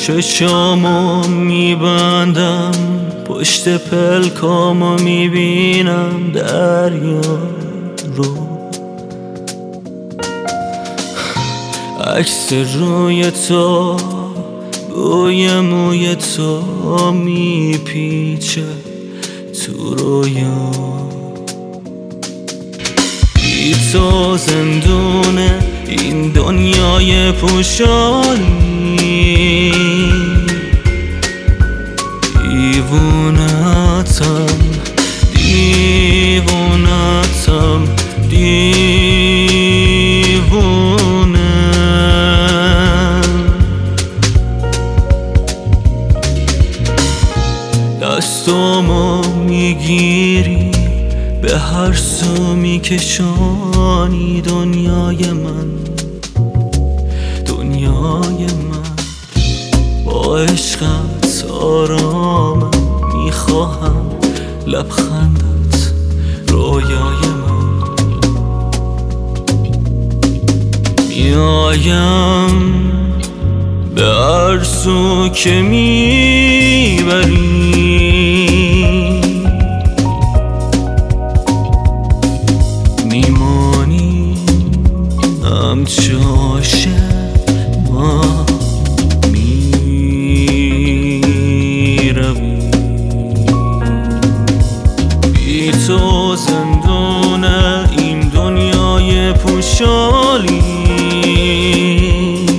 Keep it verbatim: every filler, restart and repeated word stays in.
چشامو میبندم، پشت پلکامو میبینم دریا رو. عکس روی تو، بوی موی تو میپیچه تو رویا. بی تو زندونه این دنیای پوشانی، دیوونتم دیوونتم دیوونه. دستامو میگیری به هر سو میکشانی، دنیای من دنیای من. با عشقت آرامم، میخواهم لبخندت رویای من. میایم به هر سو که میبری، میمانی همچه عاشق ما میروی. بی تو زندونه این دنیای پوشالی،